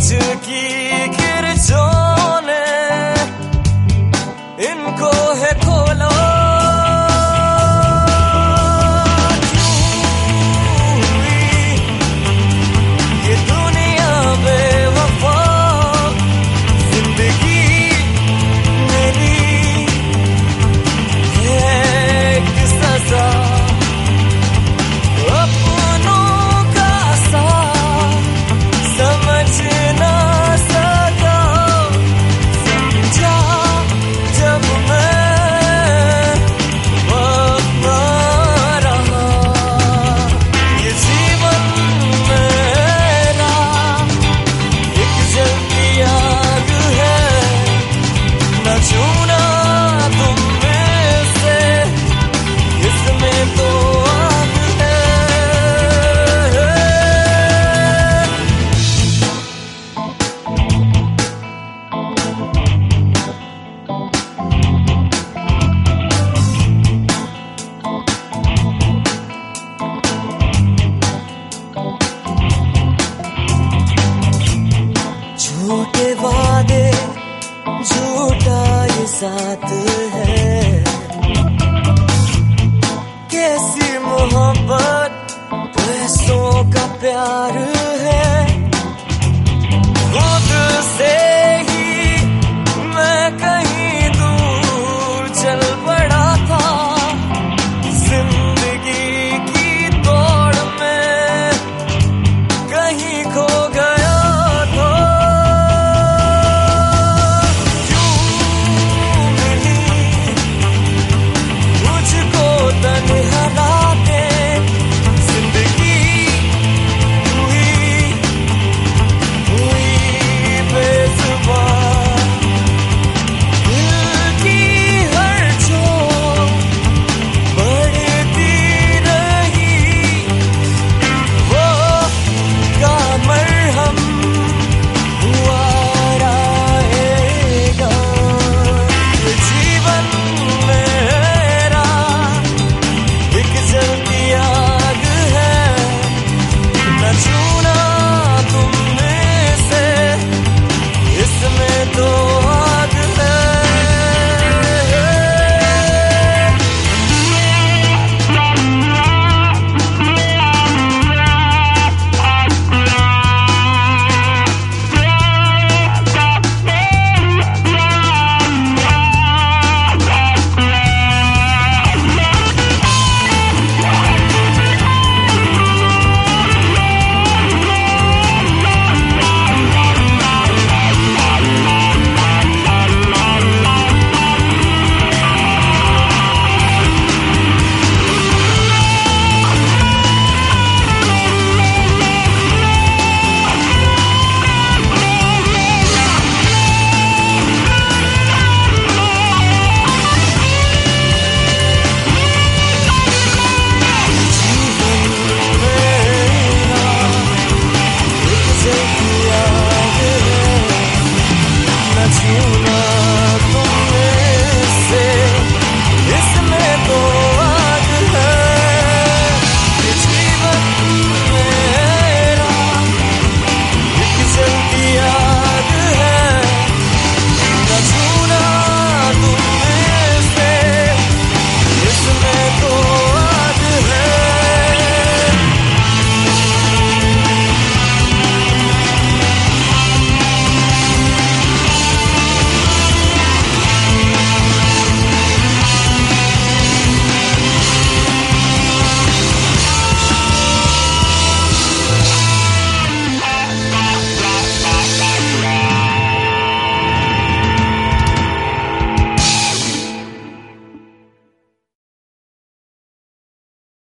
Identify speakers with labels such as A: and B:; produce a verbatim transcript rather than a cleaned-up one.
A: की गिरजों ने इनको है खोलो। ये दुनिया बेवफा, जिंदगी मेरी है एक सजा। अपनों का साथ समझ ना सका, समझा जब मैं वफा रहा। ये जीवन मेरा एक जलती आग है, न छूना तुम में से इसमें तो आग है। झूठे वादे झूठा ये साथ है, कैसी मोहब्बत पैसों का प्यार